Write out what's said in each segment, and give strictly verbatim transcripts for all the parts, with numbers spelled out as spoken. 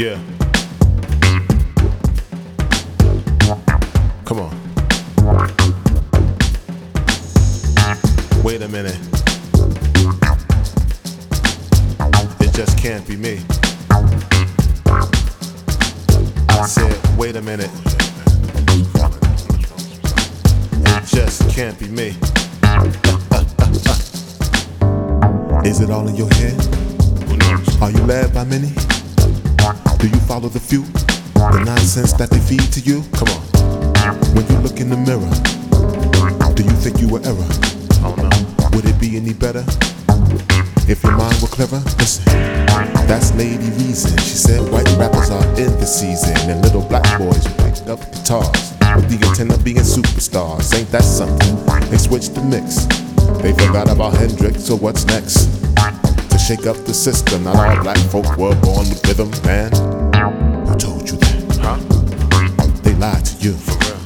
Yeah. Come on. Wait a minute. It just can't be me. I said, wait a minute. It just can't be me. Uh, uh, uh, uh. Is it all in your head? Who knows? Are you led by many? Do you follow the few? The nonsense that they feed to you? Come on. When you look in the mirror, do you think you were error? I don't know. Would it be any better if your mind were clever? Listen, that's Lady Reason. She said white rappers are in the season, and little black boys who picked up guitars with the intent of being superstars. Ain't that something? They switched the mix. They forgot about Hendrix, so what's next? To shake up the system, not all black folk were born with rhythm, man. Who told you that? Huh? They lied to you. For real?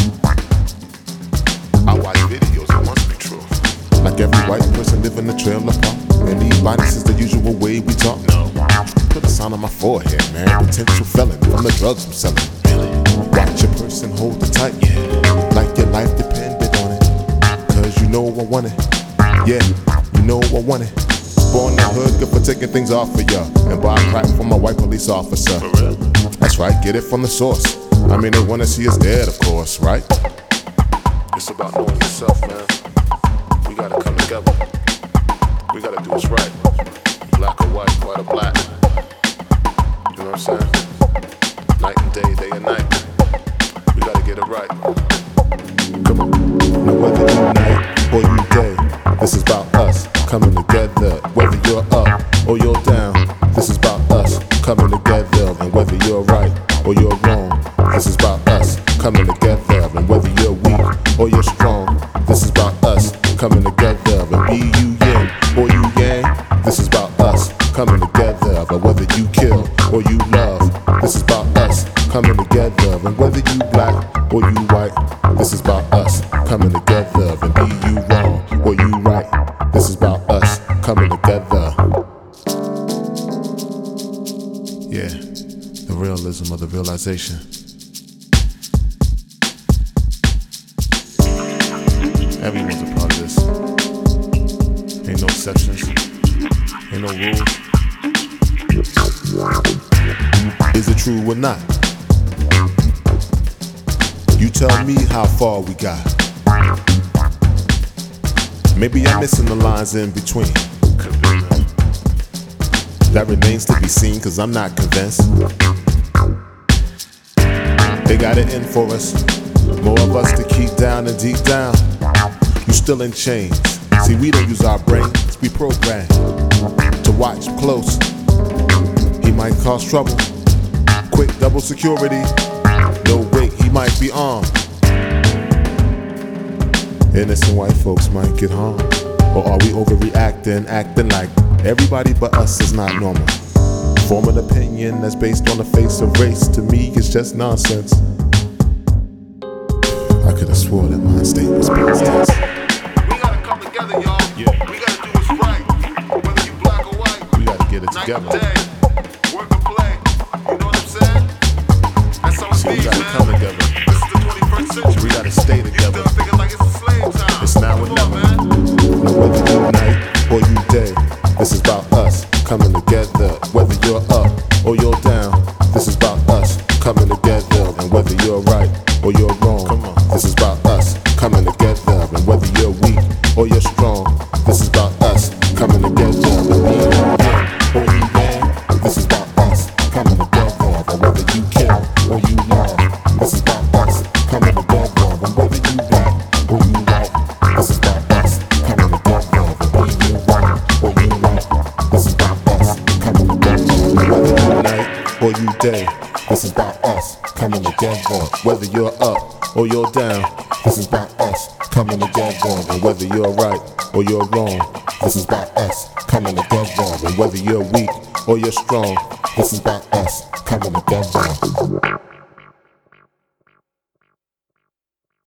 I watch videos, it must be true. Like every white person living the trailer park, and these bodies is the usual way we talk. No. Put a sign on my forehead, man. Potential felon from the drugs I'm selling. Really? Watch your person hold it tight, yeah. Like your life depended on it. Cause you know I want it. Yeah, you know I want it. Born in the hood, good for taking things off of ya. And buy crack from a white police officer. For real? That's right, get it from the source. I mean, they wanna see us dead, of course, right? It's about knowing yourself, man. We gotta come together. We gotta do what's right. Black or white, white or black. You know what I'm saying? Night and day, day and night. We gotta get it right. Come on. Now whether you night or you day, this is about us coming together. Whether you're up or you're down, this is about us coming together. And whether you're right or you're wrong, this is about us coming together. And whether you're weak or you're strong, this is about us coming together. And be you yin or you yang, this is about us coming together. But whether you kill or you love, this is about us coming together. And whether you black or you white, this is about us coming together. And be you wrong or you right, this is about us coming together. Yeah, the realism of the realization. Everyone's a part of this. Ain't no exceptions. Ain't no rules. Is it true or not? You tell me how far we got. Maybe I'm missing the lines in between. That remains to be seen, cause I'm not convinced. They got it in for us. More of us to keep down and deep down. You still in chains. See, we don't use our brains, we program to watch close. He might cause trouble. Quick double security. No wait, he might be armed. Innocent white folks might get harmed. Or are we overreacting, acting like everybody but us is not normal? Form an opinion that's based on the face of race. To me, it's just nonsense. I could have swore that my state was past tense. We gotta come together, y'all. Yeah. We gotta do what's right. Whether you black or white. We gotta get it night together. Or day, work or play. You know what I'm saying? That's how it See, we is, gotta man. come together. This is the twenty-first century. We gotta stay together. You still thinking like it's a slave time. It's now or Come never. on, man. Now whether you night or you day, this is about us coming together. Whether you're up or you're down, this is about us coming together. And whether you're right or you're wrong, come on, this is about us coming together. And whether you're weak or you're strong, this is about us coming together. And being young or you young, this is about us coming together. And whether you kill or you love, this is about us coming together. And whether you black or you white, this is about us coming together. And being you wrong or you right, this is about us coming together. And whether you night or you day, this is about us coming together. Whether you're up or you're down, this is about us coming together. And whether you're right or you're wrong, this is about us coming together. And whether you're weak or you're strong, this is about us coming together.